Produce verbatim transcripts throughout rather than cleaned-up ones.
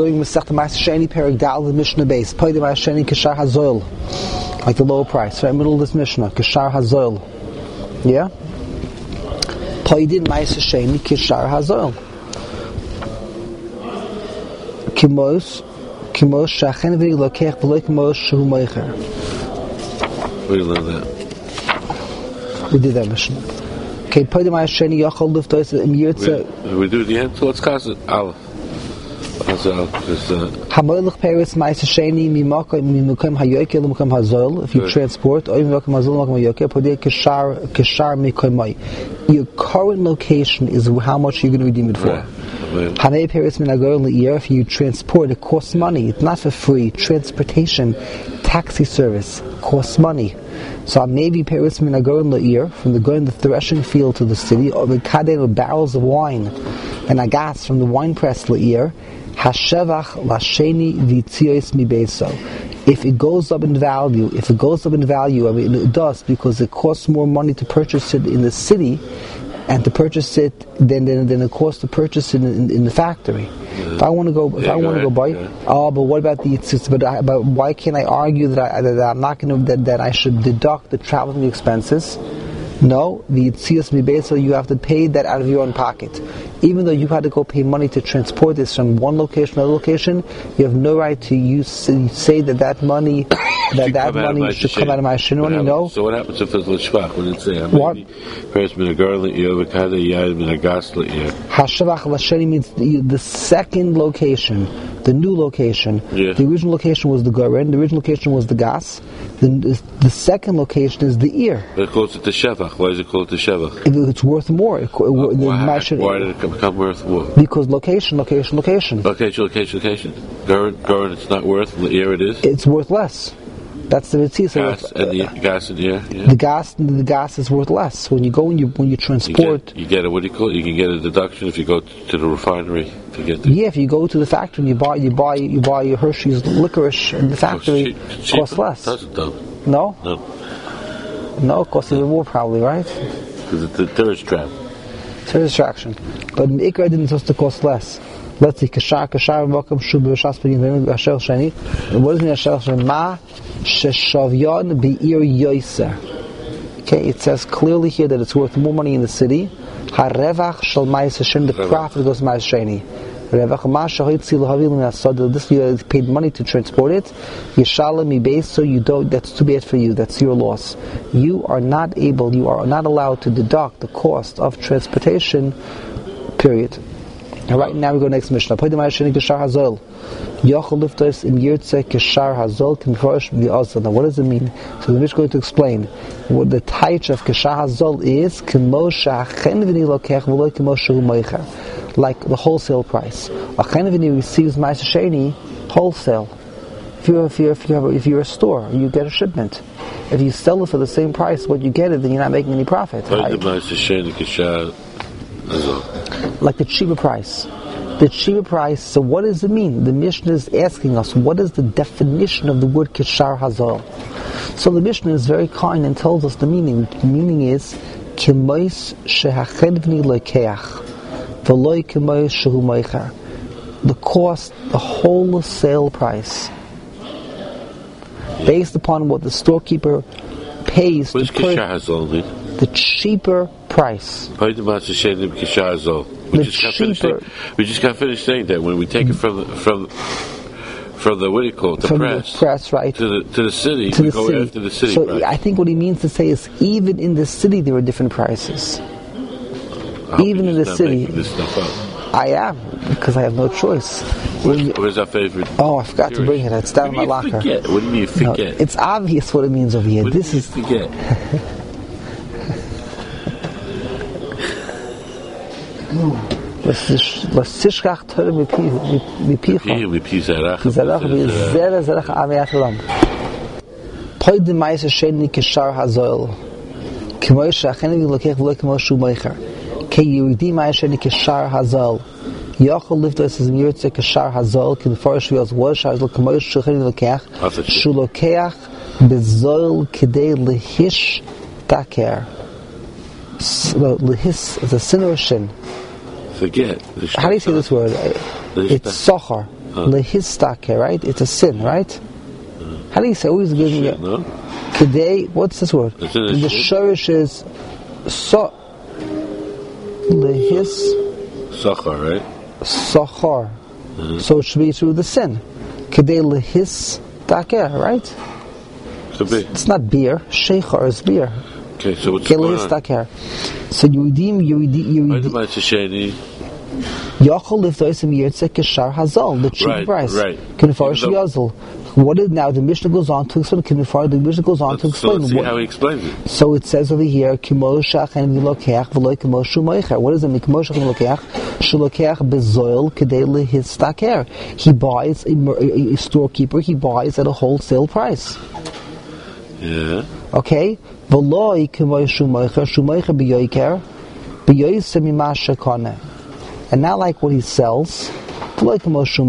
learning Masechta Ma'aser Sheni Perek Dal the Mishnah base. Paida Ma'aser Sheni Kishar Hazoil, like the lower price, right middle of this Mishnah. Kishar Hazoil, yeah. Paida Ma'aser Sheni Kishar Hazoil. Kimos, Kimos Shachen V'I Lokech V'Lo Kimos Shehu Meicher. Where do you learn that? We did that Mishnah. Okay, Paida Ma'aser Sheni Yachol Liftois Im Yirtze. We do it again. So let's cast it. Aleph. Hamoilach Paris Ma'aser Sheni Mimakom Mimakom Hayokel Mimakom Hazol. If you transport, or Mimakom Hazol Mimakom Hayokel, Padia Kishar Kishar Mikomai. Your current location is how much you're going to redeem it for. Hanei Paris Minagor Le'ir. If you transport, it costs money. It's not for free. Transportation, taxi service costs money. So maybe Paris Minagor Le'ir, from the going the threshing field to the city, or the kadeh with barrels of wine and agas from the wine press Le'ir. Hashevach lasheni v'tzios mibeso. If it goes up in value, if it goes up in value, I mean it does because it costs more money to purchase it in the city, and to purchase it than than, than it costs to purchase it in, in the factory. Yeah. If I want to go, if yeah, I want to go buy, yeah. oh, but what about the? But I, but why can't I argue that, I, that I'm not going to that, that I should deduct the traveling expenses? No, the Yitzias Mibeso, you have to pay that out of your own pocket. Even though you had to go pay money to transport this from one location to another location, you have no right to use say that that money that that money should come out of my shinoni. No. So what happens if it's l'shvach? When it say what? Hashavach l'sheni means the, the second location, the new location. Yeah. The original location was the goren. The original location was the gas. The, the, the second location is the ear. But it calls it the shevach. Why is it called the shevach? It, it's worth more. It, uh, why, why did it become worth more? Because location, location, location. Location, location, location. Goren, goren, it's not worth. The ear, it is. It's worth less. That's the mitzvah. Gas and the gas in the air. Yeah. The gas, the gas is worth less when you go and you when you transport. You get, you get a what do you call it? You can get a deduction if you go to the refinery to get the. Yeah, if you go to the factory and you buy you buy you buy your Hershey's licorice in the factory, it costs less. Does it though? No. No. No, it costs even more probably, right? Because it's the tourist trap. Tourist attraction, but Ikra didn't supposed to cost less. Let's see, Kashar, Kashar, Mokum, Shub, Shas, Pegin, Ashel Sheni. And what does it mean, Ashel Sheni? Ma, Sheshavyon, Be'ir Yoiser. Okay, it says clearly here that it's worth more money in the city. HaRevach Shal Ma'aser Sheni, the profit goes to Ma'aser Sheni. Revach Ma, Shahitzi, L'havil, N'asad, this year is paid money to transport it. Yeshalem, Ibez, so you don't, that's too bad for you, that's your loss. You are not able, you are not allowed to deduct the cost of transportation, period. And right now we go next Mishnah. Now what does it mean? So the Mishnah is going to explain what the taich of Kishar Hazol is, like the wholesale price. A Chenvini receives Ma'aser Sheni wholesale. If you're, if, you're, if, you're, if you're a store, you get a shipment. If you sell it for the same price, what you get it, then you're not making any profit. Like the cheaper price. The cheaper price, so what does it mean? The Mishnah is asking us, what is the definition of the word Kishar Hazol? So the Mishnah is very kind and tells us the meaning. The meaning is, Kimois shehachedvni lekeach, v'loi kimois shehu meicher. The cost, the wholesale price, based upon what the storekeeper pays. What does Kishar Hazol mean? The cheaper price. The we just, cheaper, we just got finished saying that when we take it from the, from from the what do you call it, the from press, the press, right, to the to the city, to we the go city. after the city. So price. I think what he means to say is even in the city there are different prices. Even in the city, this stuff up. I am because I have no choice. Where's, where's our favorite? Oh, I forgot to bring it. It's down in my locker. Forget? What do you mean forget? No, it's obvious what it means over here. What this do you is forget. L'sishkach Torah mipicha. Mipizarach. Mipizarach v'zera zerach amiyat olam. Poidim Ma'aser Sheni Kishar Hazol. K'moy she'acheni v'lokech v'lo k'mo shu meicher. Ke Yehudi Ma'aser Sheni Kishar Hazol. Yochel liftos is mirtze Kishar Hazol. Ki l'farish v'yos wosh hazol k'moy she'acheni v'lokech. Shu lokech b'zol k'dei lehish taker. Lehis is a sin or shin. Forget. How do you say this word? It's sochar. Lehistake, right? It's a sin, right? How do you say? Always giving you. No? Today, what's this word? Is the shorish is so. Lehis. Sachar, right? Sachar. Mm-hmm. So it should be through the sin. Kedei lehistake, right? Could be. It's not beer. Sheikhar is beer. Okay, so what's going on? So you redeem, you redeem, you redeem. Yachol liftoisim yirtzeh keshar hazal, the cheap Right, price. right. Kinefarish yazal. What is now? The Mishnah goes on to explain. Kinefar, the Mishnah goes on to So explain. let's see what, how he explains it. so it says over here, Kimo shachen v'lokeach v'loy kimo shumoicher. What does it mean? Kimo shachen v'lokeach shlokeach bezoil kedei lehistaker. He buys a, a, a storekeeper. He buys at a wholesale price. Yeah. Okay. V'loy kimo shumoicher shumoicher b'yoiker b'yoyse mimasha koneh. And not like what he sells. And not like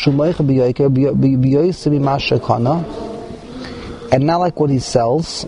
what he sells.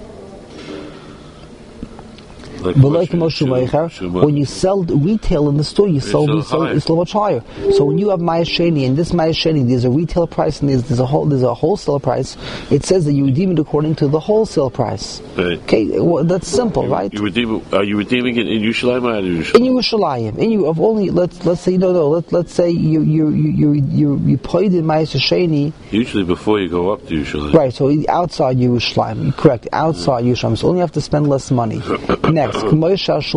Like when you sell retail in the store, you sell, you sell it's a little much higher. So when you have Ma'asheni, and this Ma'asheni, there's a retail price and there's, there's a whole, there's a wholesale price. It says that you redeem it according to the wholesale price. Right. Okay, well, that's simple, you, right? You redeem, are you redeeming it in Yerushalayim or out of Yerushalayim? In Yerushalayim, in you of only let's let's say no no let let's say you you you you you, you paid in Ma'asheni. Usually before you go up to Yerushalayim. Right, so outside Yerushalayim, correct? Outside Yerushalayim, so only have to spend less money. Next. We learned this last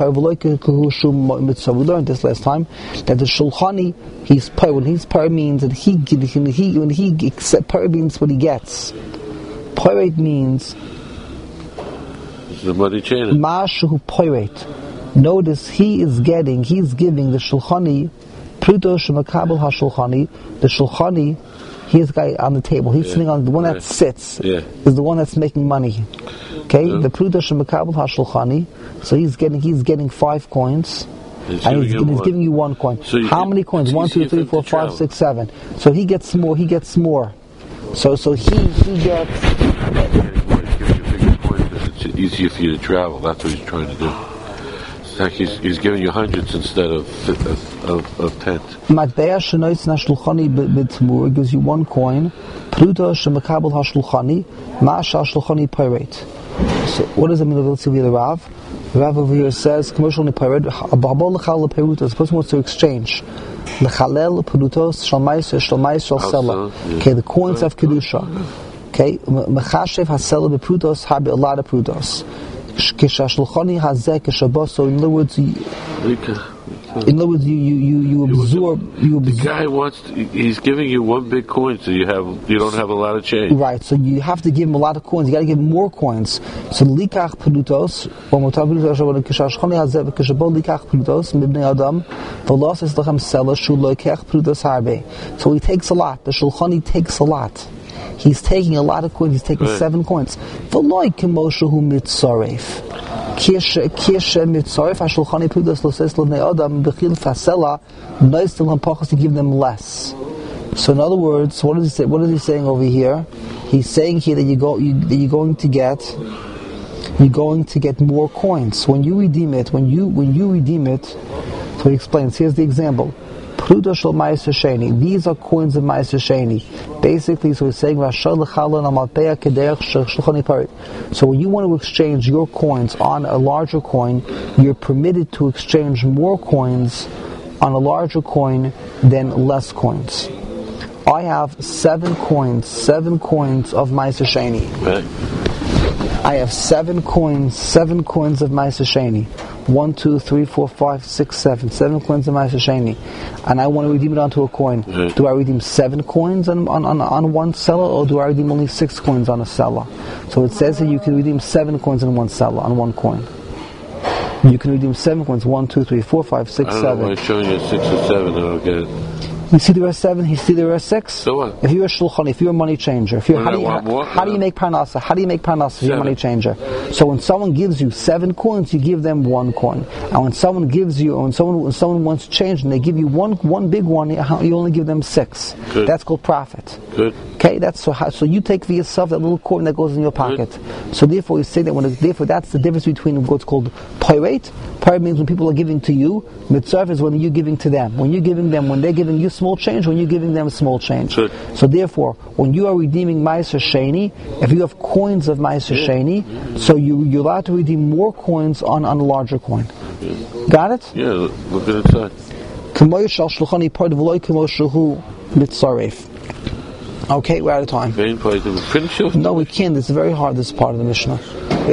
time that the shulchani, he's par. When he's par means that he he when he accept par means what he gets. Pirate means the money chain. Mashu pirate. Notice he is getting, he's giving the shulchani pruto shemakabel hashulchani. The shulchani, he's the guy on the table. He's yeah. sitting on the one that yeah. sits. Yeah. Is the one that's making money. Okay, yeah. the pruto shemakabel hashulchani. So he's getting he's getting five coins, he's and he's, giving, he's one. giving you one coin. So how can, many coins? One, two, three, four, five, six, seven. So he gets more. He gets more. So so he he gets. It's easier for you to travel. That's what he's trying to do. It's like he's, he's giving you hundreds instead of of, of, of tens. Matbea shenoitz nashulchani b'tmur gives you one coin. Pruto shemakabel hashulchani ma'asha shulchani pirate. So what does it mean? Let's see the Rav. The Rav over here says commercial pirate. Ababol lechal perutos. The person wants to exchange. Lechalel perutos shalmais shalmais shalsela. Okay, the coins of kedusha. Okay, mechashev hasela beprutos have a lot of prutos. Kishashulchani hazeh kishabos. So in other words, you, in other words, you you you, you absorb. You absorb. The guy wants. To, he's giving you one big coin, so you have you don't have a lot of change. Right. So you have to give him a lot of coins. You got to give him more coins. So likach perutos. One more time. Kishashulchani hazeh kishabos likach perutos mibnei adam. V'los es lachem sela shu lokech perutos harbe. So he takes a lot. The shulchani takes a lot. He's taking a lot of coins. He's taking right. seven coins. V'loy k'moshehu mitzaref. Kirshe kirshe mitzaref hashulchani prudos loses l'bnei adam b'chil fasela noistil hampachos to give them less. So in other words, what is he say? What is he saying over here? He's saying here that you go you, that you're going to get you're going to get more coins when you redeem it. When you when you redeem it, so he explains. Here's the example. These are coins of Ma'aser Sheni. Basically, so he's saying, so when you want to exchange your coins on a larger coin, you're permitted to exchange more coins on a larger coin than less coins. I have seven coins, seven coins of Ma'aser Sheni. Right. I have seven coins, seven coins of Ma'aser Sheni. One, two, three, four, five, six, seven. Seven coins of Ma'aser Sheni. And I want to redeem it onto a coin. Mm-hmm. Do I redeem seven coins on, on, on, on one seller, or do I redeem only six coins on a seller? So it says that you can redeem seven coins on one seller, on one coin. You can redeem seven coins. One, two, three, four, five, six, I don't seven. know why it's showing you six or seven, I don't get it. You see the rest seven, you see the rest six? So what? If you're a shulchan, if you're a money changer, if you're, how, do you, how, how do you make parnasa? How do you make parnasa if you're a money changer? So when someone gives you seven coins, you give them one coin. And when someone gives you, or when someone when someone wants to change and they give you one one big one, you only give them six. Good. That's called profit. Good. Okay, that's so. How, so you take for yourself that little coin that goes in your pocket. Good. So therefore, you say that when. It, therefore, that's the difference between what's called pirate. Pirate means when people are giving to you. Mitzvah is when you're giving to them. When you're giving them, when they're giving you small change, when you're giving them small change. Good. So therefore, when you are redeeming Ma'aser Sheni, if you have coins of Ma'aser yeah. Sheni, yeah. so you you're allowed to redeem more coins on, on a larger coin. Yeah. Got it? Yeah. Look at it side. Okay, we're out of time. No, we can't. It's very hard, this part of the Mishnah.